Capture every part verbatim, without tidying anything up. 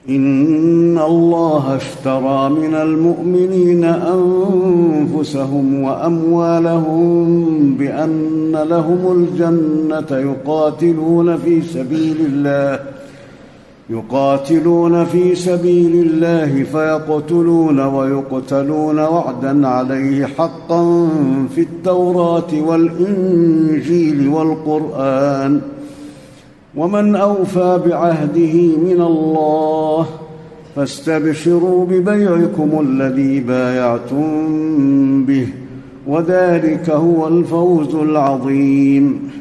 إن الله اشترى من المؤمنين أنفسهم وأموالهم بأن لهم الجنة يقاتلون في سبيل الله يقاتلون في سبيل الله فيقتلون ويقتلون وعدا عليه حقا في التوراة والإنجيل والقرآن، ومن أوفى بعهده من الله فاستبشروا ببيعكم الذي بايعتم به، وذلك هو الفوز العظيم.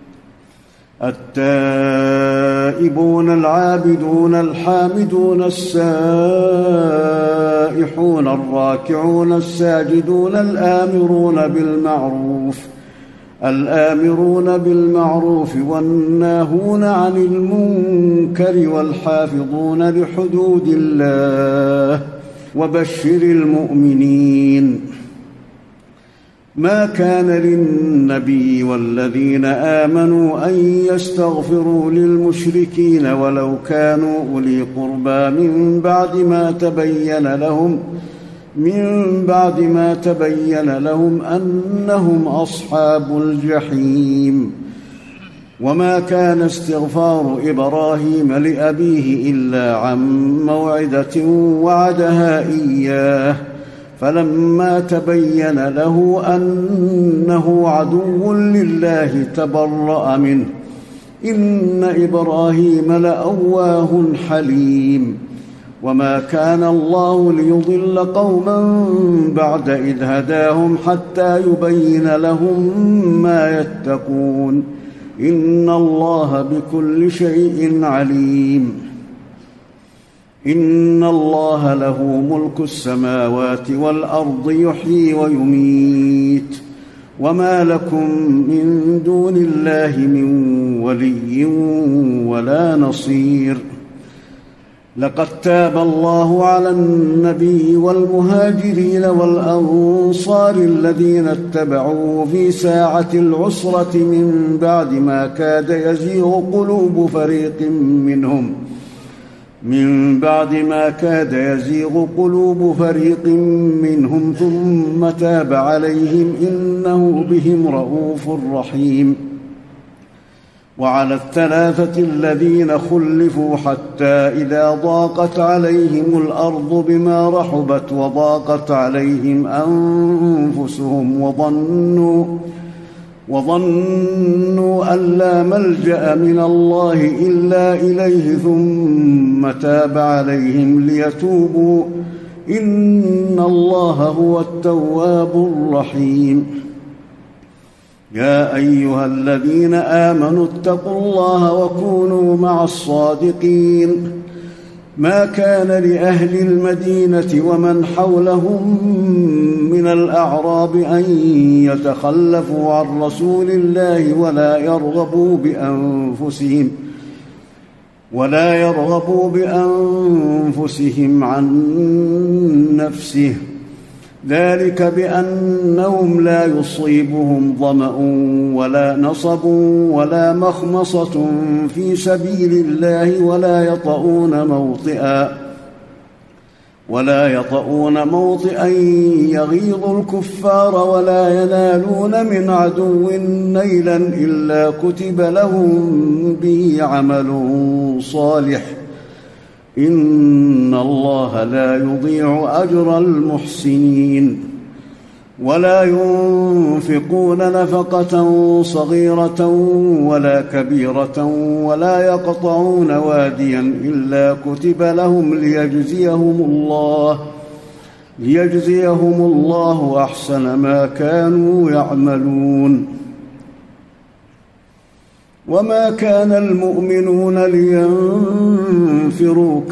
التائبون العابدون الحامدون السائحون الراكعون الساجدون الآمرون بالمعروف الآمرون بالمعروف والناهون عن المنكر والحافظون لحدود الله، وبشر المؤمنين. ما كان للنبي والذين آمنوا أن يستغفروا للمشركين ولو كانوا أولي قربى من بعد ما تبين لهم من بعد ما تبين لهم أنهم أصحاب الجحيم. وما كان استغفار إبراهيم لأبيه إلا عن موعدة وعدها إياه، فلما تبين له أنه عدو لله تبرأ منه، إن إبراهيم لأواه حليم. وما كان الله ليضل قوما بعد إذ هداهم حتى يبين لهم ما يتقون، إن الله بكل شيء عليم. إن الله له ملك السماوات والأرض يحيي ويميت، وما لكم من دون الله من ولي ولا نصير. لقد تاب الله على النبي والمهاجرين والأنصار الذين اتبعوه في ساعة العسرة من بعد ما كاد يزيغ قلوب فريق منهم من بعد ما كاد يزيغ قلوب فريق منهم ثم تاب عليهم إنه بهم رءوف رحيم. وعلى الثلاثة الذين خلفوا حتى إذا ضاقت عليهم الأرض بما رحبت وضاقت عليهم أنفسهم وظنوا وظنوا أن لا ملجأ من الله إلا إليه ثم تاب عليهم ليتوبوا، إن الله هو التواب الرحيم. يا أيها الذين آمنوا اتقوا الله وكونوا مع الصادقين. ما كان لأهل المدينة ومن حولهم من الأعراب أن يتخلفوا عن رسول الله ولا يرغبوا بأنفسهم ولا يرغبوا بأنفسهم عن نفسه، ذلك بأنهم لا يصيبهم ظمأ ولا نصب ولا مخمصة في سبيل الله ولا يطؤون موطئا ولا يطؤون موطئا يغيظ الكفار ولا ينالون من عدو نيلا إلا كتب لهم به عمل صالح، إن الله لا يضيع أجر المحسنين. ولا ينفقون نفقة صغيرة ولا كبيرة ولا يقطعون واديا إلا كتب لهم ليجزيهم الله ليجزيهم الله أحسن ما كانوا يعملون. وما كان المؤمنون لينفروا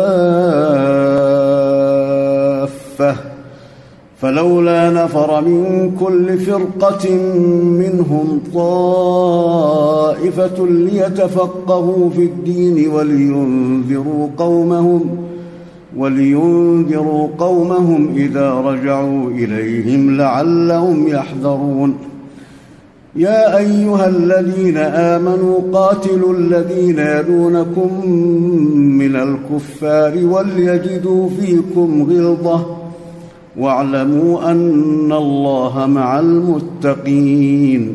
كافة، فلولا نفر من كل فرقة منهم طائفة ليتفقهوا في الدين ولينذروا قومهم ولينذروا قومهم إذا رجعوا إليهم لعلهم يحذرون. يا أيها الذين آمنوا قاتلوا الذين يلونكم من الكفار وليجدوا فيكم غلظة واعلموا أن الله مع المتقين.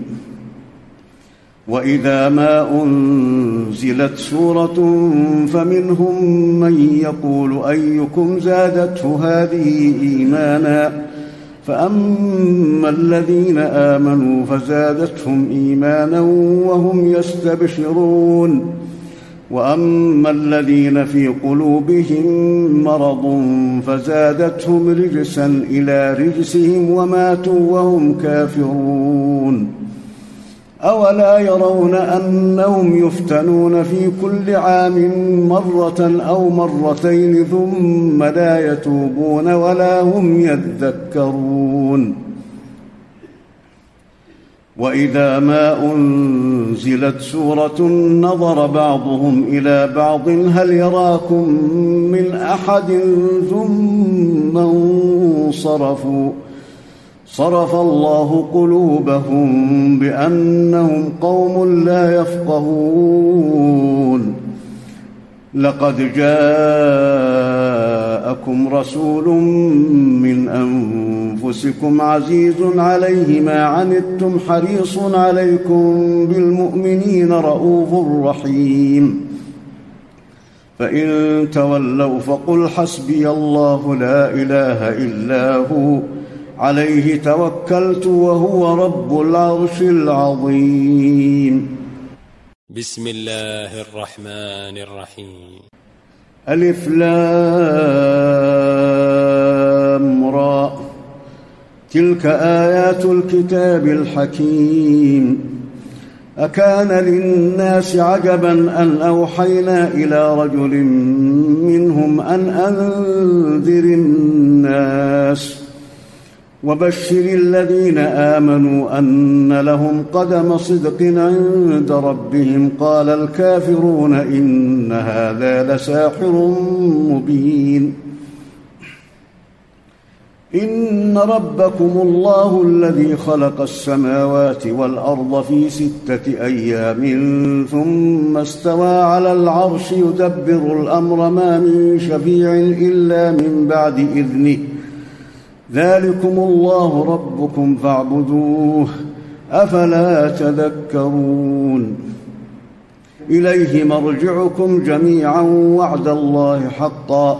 وإذا ما أنزلت سورة فمنهم من يقول أيكم زادته هذه إيمانا فأما الذين آمنوا فزادتهم إيمانا وهم يستبشرون وأما الذين في قلوبهم مرض فزادتهم رجسا إلى رجسهم وماتوا وهم كافرون. أولا يرون أنهم يفتنون في كل عام مرة أو مرتين ثم لا يتوبون ولا هم يذكرون. وإذا ما أنزلت سورة نظر بعضهم إلى بعض هل يراكم من أحد ثم انصرفوا صرف الله قلوبهم بأنهم قوم لا يفقهون. لقد جاءكم رسول من أنفسكم عزيز عليه ما عنتم حريص عليكم بالمؤمنين رءوف رحيم. فإن تولوا فقل حسبي الله لا إله إلا هو عليه توكلت وهو رب العرش العظيم. بسم الله الرحمن الرحيم. ألف لام را تلك آيات الكتاب الحكيم. أكان للناس عجبا أن أوحينا إلى رجل منهم أن أنذر الناس وبشر الذين آمنوا أن لهم قدم صدق عند ربهم قال الكافرون إن هذا لساحر مبين. إن ربكم الله الذي خلق السماوات والأرض في ستة أيام ثم استوى على العرش يدبر الأمر ما من شفيع إلا من بعد إذنه ذلكم الله ربكم فاعبدوه أفلا تذكرون. إليه مرجعكم جميعا وعد الله حقا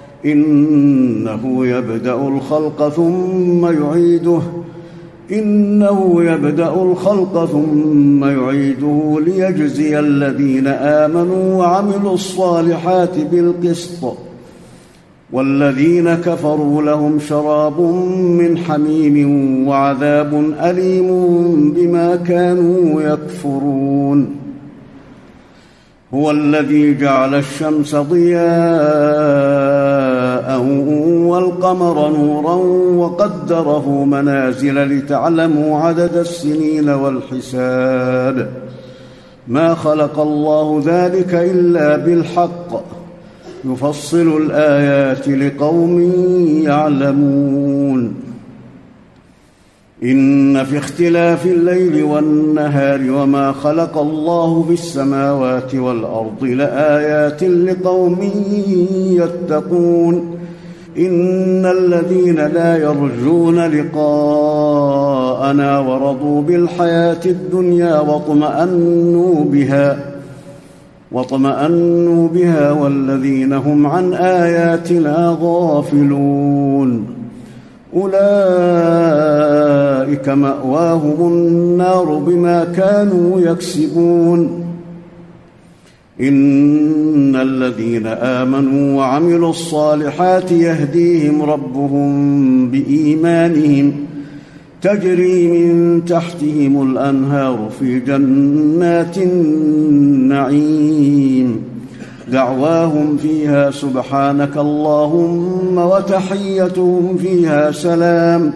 إنه يبدأ الخلق ثم يعيده إنه يبدأ الخلق ثم يعيده ليجزي الذين آمنوا وعملوا الصالحات بالقسط والذين كفروا لهم شراب من حميم وعذاب أليم بما كانوا يكفرون. هو الذي جعل الشمس ضياء والقمر نورا وقدره منازل لتعلموا عدد السنين والحساب ما خلق الله ذلك إلا بالحق يفصل الآيات لقوم يعلمون. إن في اختلاف الليل والنهار وما خلق الله في السماوات والأرض لآيات لقوم يتقون. إن الذين لا يرجون لقاءنا ورضوا بالحياة الدنيا واطمأنوا بها واطمأنوا بها والذين هم عن آياتنا غافلون أولئك مأواهم النار بما كانوا يكسبون. إن الذين آمنوا وعملوا الصالحات يهديهم ربهم بإيمانهم تجري من تحتهم الأنهار في جنات النعيم دعواهم فيها سبحانك اللهم وتحيتهم فيها سلام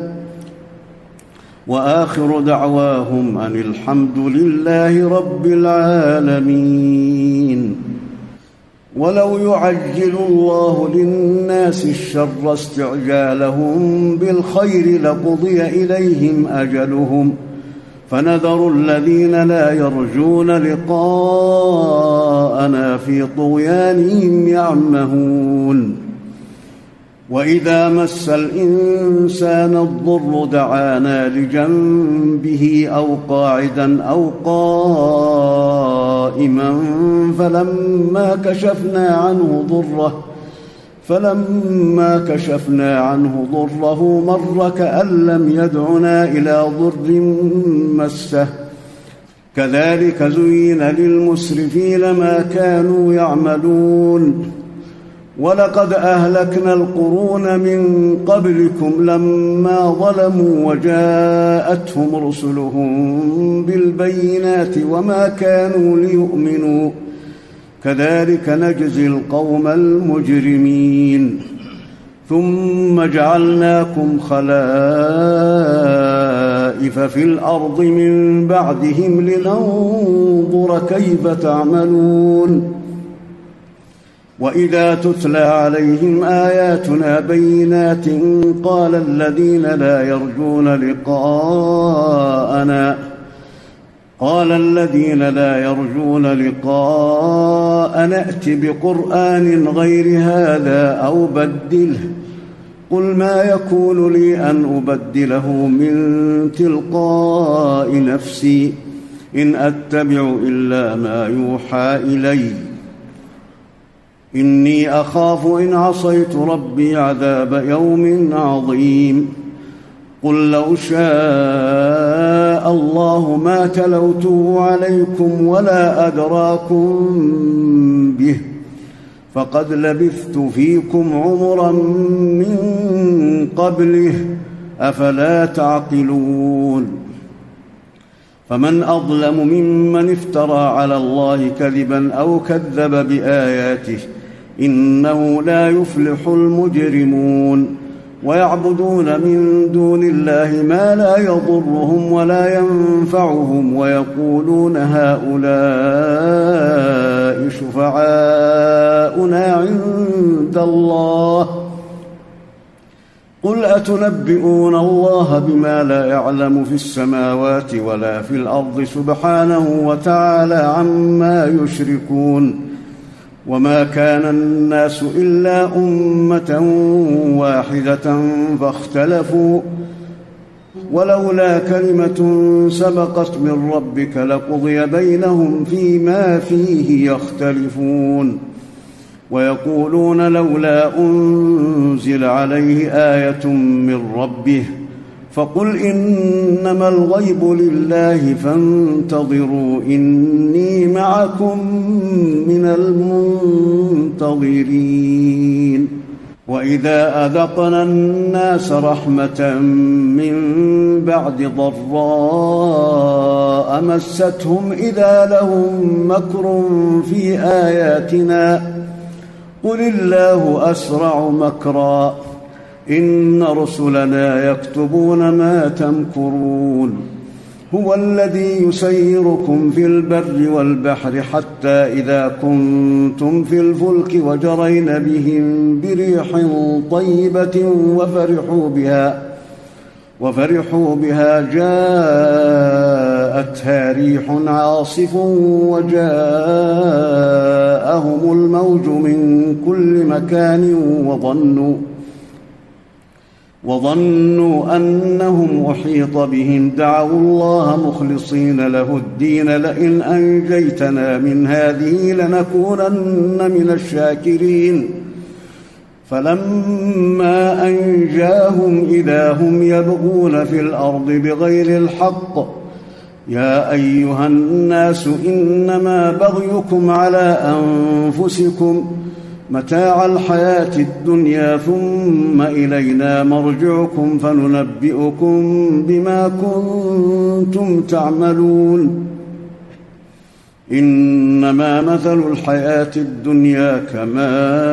وآخر دعواهم أن الحمد لله رب العالمين. ولو يعجل الله للناس الشر استعجالهم بالخير لقضي إليهم أجلهم فنذر الذين لا يرجون لقاءنا في طغيانهم يعمهون وإذا مس الإنسان الضر دعانا لجنبه أو قاعدا أو قائما فلما كشفنا عنه ضره فلما كشفنا عنه ضره مر كأن لم يدعنا إلى ضر مسه كذلك زين للمسرفين ما كانوا يعملون ولقد أهلكنا القرون من قبلكم لما ظلموا وجاءتهم رسلهم بالبينات وما كانوا ليؤمنوا كذلك نجزي القوم المجرمين ثم جعلناكم خلائف في الأرض من بعدهم لننظر كيف تعملون وإذا تتلى عليهم آياتنا بينات قال الذين لا يرجون لقاءنا قال الذين لا يرجون لقاءنا ائت بقرآن غير هذا أو بدله قل ما يكون لي أن أبدله من تلقاء نفسي إن أتبع إلا ما يوحى إلي إني أخاف إن عصيت ربي عذاب يوم عظيم قل لو شاء الله ما تلوته عليكم ولا أدراكم به فقد لبثت فيكم عمرا من قبله أفلا تعقلون فمن أظلم ممن افترى على الله كذبا أو كذب بآياته إنه لا يفلح المجرمون ويعبدون من دون الله ما لا يضرهم ولا ينفعهم ويقولون هؤلاء شفعاؤنا عند الله قل أتنبئون الله بما لا يعلم في السماوات ولا في الأرض سبحانه وتعالى عما يشركون وما كان الناس إلا أمة واحدة فاختلفوا ولولا كلمة سبقت من ربك لقضي بينهم فيما فيه يختلفون ويقولون لولا أنزل عليه آية من ربه فقل إنما الغيب لله فانتظروا إني معكم من المنتظرين وإذا أذقنا الناس رحمة من بعد ضراء مستهم إذا لهم مكر في آياتنا قل الله أسرع مكرا إن رسلنا يكتبون ما تمكرون هو الذي يسيركم في البر والبحر حتى إذا كنتم في الفلك وجرين بهم بريح طيبة وفرحوا بها وفرحوا بها جاءتها ريح عاصف وجاءهم الموج من كل مكان وظنوا وظنوا أنهم أحيط بهم دعوا الله مخلصين له الدين لئن أنجيتنا من هذه لنكونن من الشاكرين فلما أنجاهم إذا هم يبغون في الأرض بغير الحق يا أيها الناس إنما بغيكم على أنفسكم متاع الحياة الدنيا ثم إلينا مرجعكم فننبئكم بما كنتم تعملون إنما مثل الحياة الدنيا كماء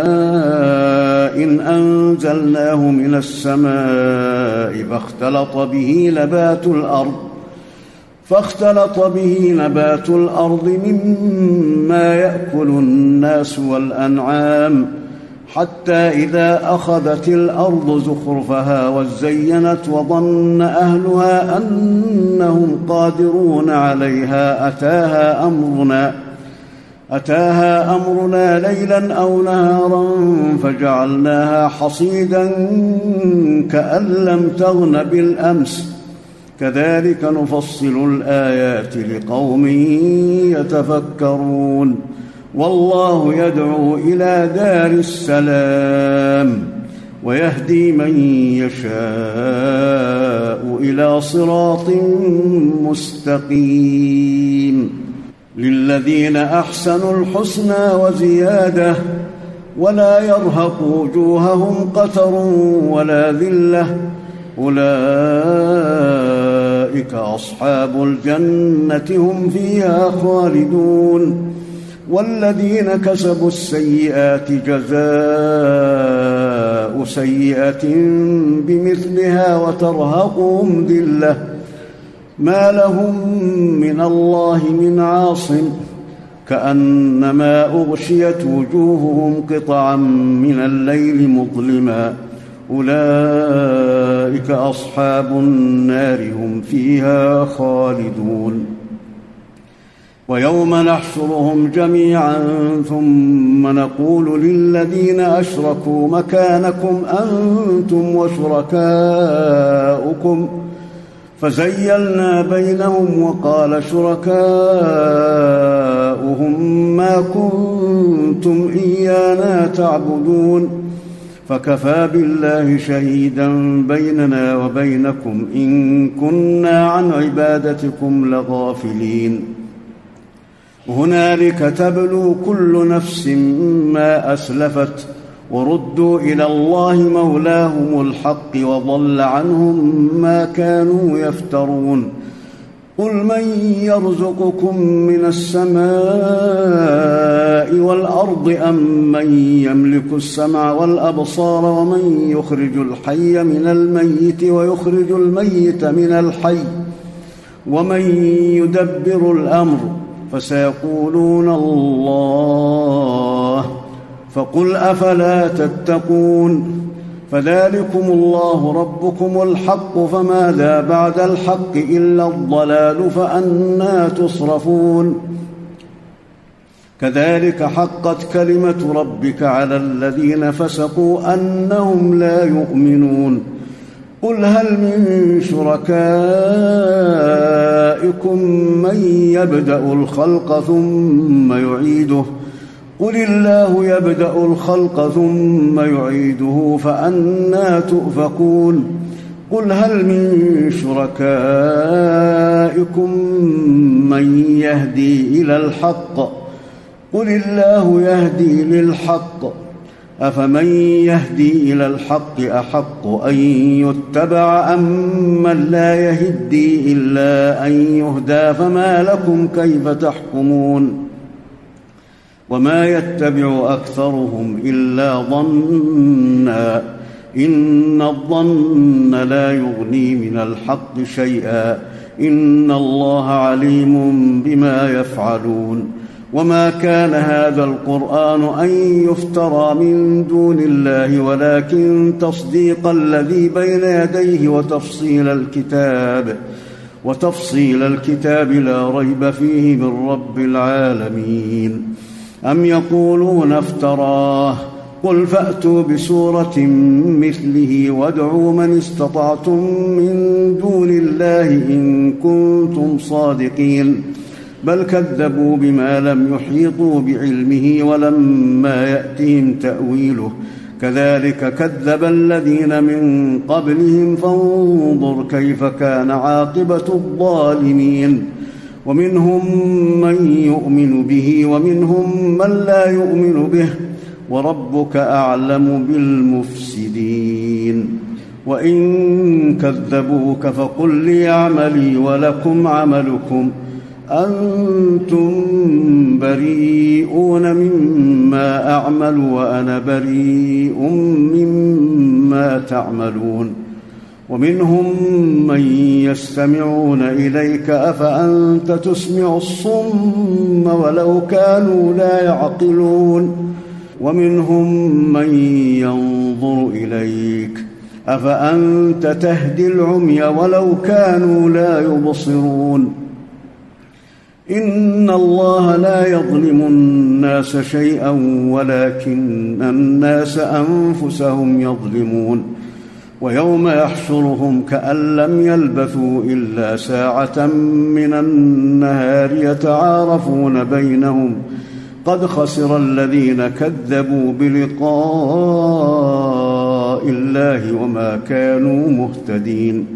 إن أنزلناه من السماء فاختلط به نبات الأرض فاختلط به نبات الأرض مما يأكل الناس والأنعام حتى إذا أخذت الأرض زخرفها وزينت وظن أهلها أنهم قادرون عليها أتاها أمرنا أتاها أمرنا ليلا أو نهارا فجعلناها حصيدا كأن لم تغن بالأمس كذلك نفصل الآيات لقوم يتفكرون والله يدعو إلى دار السلام ويهدي من يشاء إلى صراط مستقيم للذين أحسنوا الحسنى وزيادة ولا يرهق وجوههم قتر ولا ذلة أولئك أصحاب الجنة هم فيها خالدون والذين كسبوا السيئات جزاء سيئة بمثلها وترهقهم ذلة ما لهم من الله من عاصم كأنما أغشيت وجوههم قطعا من الليل مظلما أولئك أصحاب النار هم فيها خالدون ويوم نحشرهم جميعا ثم نقول للذين أشركوا مكانكم أنتم وشركاؤكم فزيلنا بينهم وقال شركاؤهم ما كنتم إيانا تعبدون فكفى بالله شهيدا بيننا وبينكم إن كنا عن عبادتكم لغافلين هنالك تبلو كل نفس ما أسلفت وردوا إلى الله مولاهم الحق وضل عنهم ما كانوا يفترون قل من يرزقكم من السماء والأرض أم من يملك السمع والأبصار ومن يخرج الحي من الميت ويخرج الميت من الحي ومن يدبر الأمر فسيقولون الله فقل أفلا تتقون فذلكم الله ربكم الحق فماذا بعد الحق إلا الضلال فأنى تصرفون كذلك حقت كلمة ربك على الذين فسقوا أنهم لا يؤمنون قل هل من شركائكم من يبدأ الخلق ثم يعيده قل الله يبدأ الخلق ثم يعيده فأنى تؤفكون قل هل من شركائكم من يهدي إلى الحق قل الله يهدي للحق أفمن يهدي إلى الحق أحق أن يتبع أم من لا يهدي إلا أن يهدى فما لكم كيف تحكمون وما يتبع أكثرهم إلا ظنا إن الظن لا يغني من الحق شيئا إن الله عليم بما يفعلون وما كان هذا القرآن أن يفترى من دون الله ولكن تصديق الذي بين يديه وتفصيل الكتاب وتفصيل الكتاب لا ريب فيه من رب العالمين أم يقولون افتراه قل فأتوا بسورة مثله وادعوا من استطعتم من دون الله إن كنتم صادقين بل كذبوا بما لم يحيطوا بعلمه ولما يأتهم تأويله كذلك كذب الذين من قبلهم فانظر كيف كان عاقبة الظالمين ومنهم من يؤمن به ومنهم من لا يؤمن به وربك أعلم بالمفسدين وإن كذبوك فقل لي عملي ولكم عملكم أنتم بريئون مما أعمل وأنا بريء مما تعملون ومنهم من يستمعون إليك أفأنت تسمع الصم ولو كانوا لا يعقلون ومنهم من ينظر إليك أفأنت تهدي العمي ولو كانوا لا يبصرون إن الله لا يظلم الناس شيئا ولكن الناس أنفسهم يظلمون ويوم يحشرهم كأن لم يلبثوا إلا ساعة من النهار يتعارفون بينهم قد خسر الذين كذبوا بلقاء الله وما كانوا مهتدين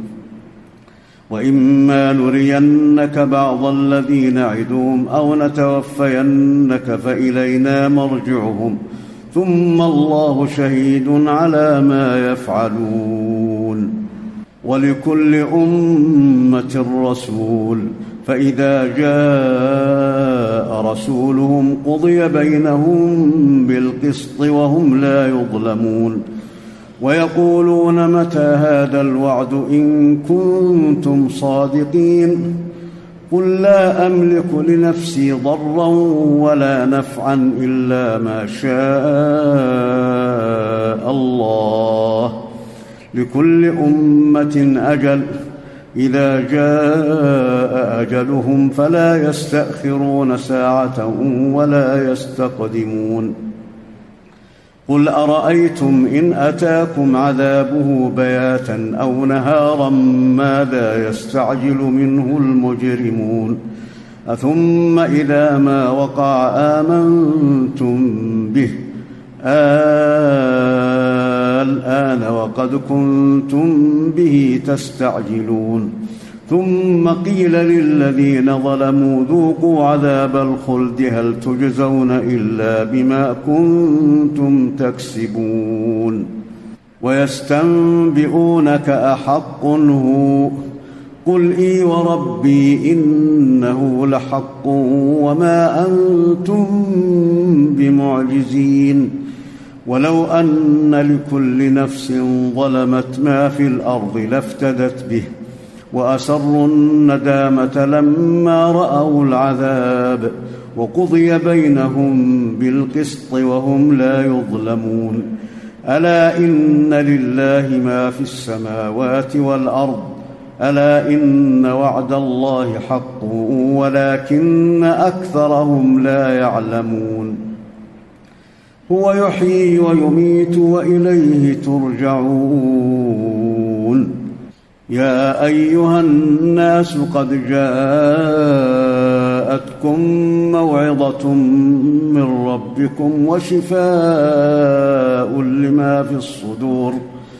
وإما نرينك بعض الذي نعدهم أو نتوفينك فإلينا مرجعهم ثم الله شهيد على ما يفعلون ولكل أمة رسول فإذا جاء رسولهم قضي بينهم بالقسط وهم لا يظلمون ويقولون متى هذا الوعد إن كنتم صادقين قل لا أملك لنفسي ضرا ولا نفعا إلا ما شاء الله لكل أمة أجل إذا جاء أجلهم فلا يستأخرون ساعة ولا يستقدمون قل أرأيتم إن أتاكم عذابه بياتا أو نهارا ماذا يستعجل منه المجرمون أثم إذا ما وقع آمنتم به الآن وقد كنتم به تستعجلون ثم قيل للذين ظلموا ذوقوا عذاب الخلد هل تجزون إلا بما كنتم تكسبون ويستنبئونك أحق هو قل إي وربي إنه لحق وما أنتم بمعجزين ولو أن لكل نفس ظلمت ما في الأرض لافتدت به وأسروا الندامة لما رأوا العذاب وقضي بينهم بالقسط وهم لا يظلمون ألا إن لله ما في السماوات والأرض ألا إن وعد الله حق ولكن أكثرهم لا يعلمون هو يحيي ويميت وإليه ترجعون يا أيها الناس قد جاءتكم موعظة من ربكم وشفاء لما في الصدور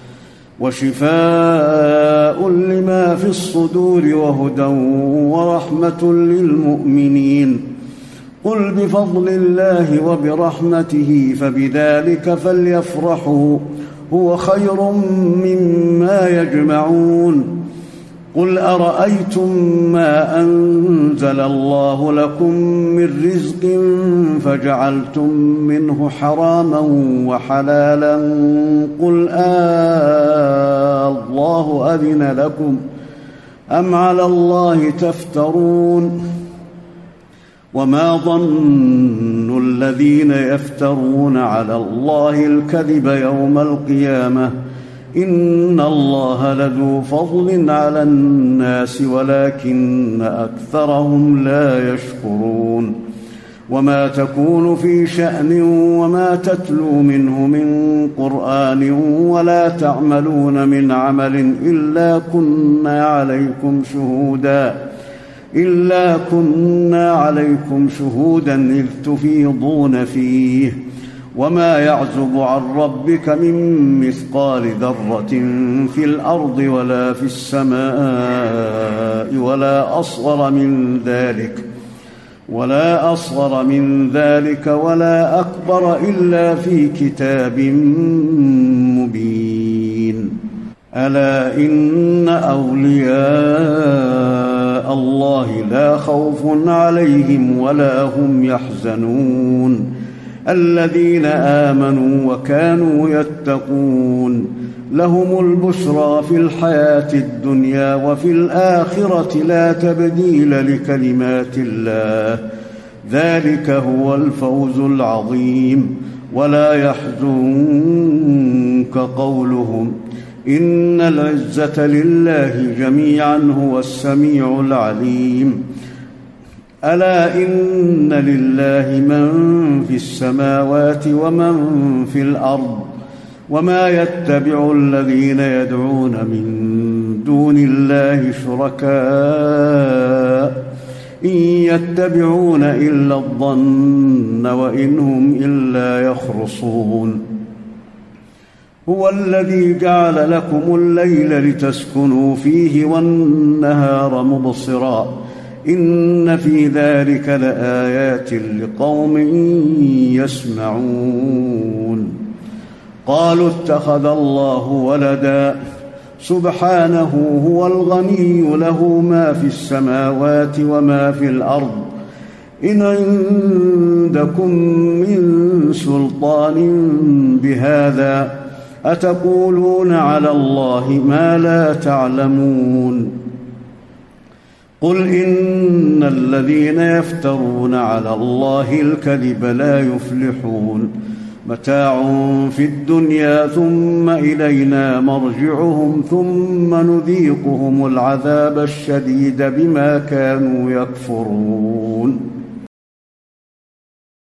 وشفاء لما في الصدور وهدى ورحمة للمؤمنين قل بفضل الله وبرحمته فبذلك فليفرحوا هو خير مما يجمعون قل أرأيتم ما أنزل الله لكم من رزق فجعلتم منه حراما وحلالا قل آه الله أذن لكم أم على الله تفترون وما ظن الذين يفترون على الله الكذب يوم القيامة إن الله لذو فضل على الناس ولكن أكثرهم لا يشكرون وما تكون في شأن وما تتلو منه من قرآن ولا تعملون من عمل إلا كنا عليكم شهودا إلا كنا عليكم شهودا إذ تفيضون فيه وما يعزب عن ربك من مثقال ذرة في الأرض ولا في السماء ولا أصغر من ذلك ولا أصغر من ذلك ولا أكبر إلا في كتاب مبين ألا إن أولياء الله لا خوف عليهم ولا هم يحزنون الذين آمنوا وكانوا يتقون لهم البشرى في الحياة الدنيا وفي الآخرة لا تبديل لكلمات الله ذلك هو الفوز العظيم ولا يحزنك قولهم إن العزة لله جميعا هو السميع العليم ألا إن لله من في السماوات ومن في الأرض وما يتبع الذين يدعون من دون الله شركاء إن يتبعون إلا الظن وإن هم إلا يخرصون هو الذي جعل لكم الليل لتسكنوا فيه والنهار مبصرا إن في ذلك لآيات لقوم يسمعون قالوا اتخذ الله ولدا سبحانه هو الغني له ما في السماوات وما في الأرض إن عندكم من سلطان بهذا أتقولون على الله ما لا تعلمون قل إن الذين يفترون على الله الكذب لا يفلحون متاع في الدنيا ثم إلينا مرجعهم ثم نذيقهم العذاب الشديد بما كانوا يكفرون